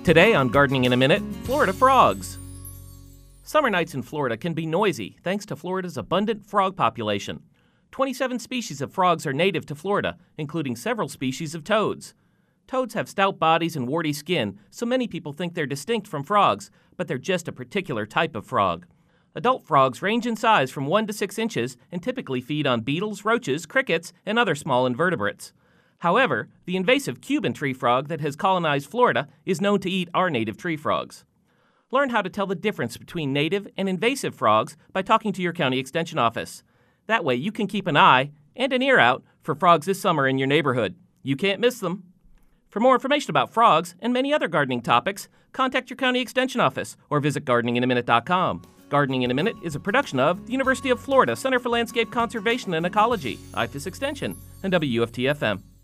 Today on Gardening in a Minute, Florida frogs. Summer nights in Florida can be noisy thanks to Florida's abundant frog population. 27 species of frogs are native to Florida, including several species of toads. Toads have stout bodies and warty skin, so many people think they're distinct from frogs, but they're just a particular type of frog. Adult frogs range in size from 1 to 6 inches and typically feed on beetles, roaches, crickets, and other small invertebrates. However, the invasive Cuban tree frog that has colonized Florida is known to eat our native tree frogs. Learn how to tell the difference between native and invasive frogs by talking to your county extension office. That way you can keep an eye and an ear out for frogs this summer in your neighborhood. You can't miss them. For more information about frogs and many other gardening topics, contact your county extension office or visit gardeninginaminute.com. Gardening in a Minute is a production of the University of Florida Center for Landscape Conservation and Ecology, IFAS Extension, and WUFT-FM.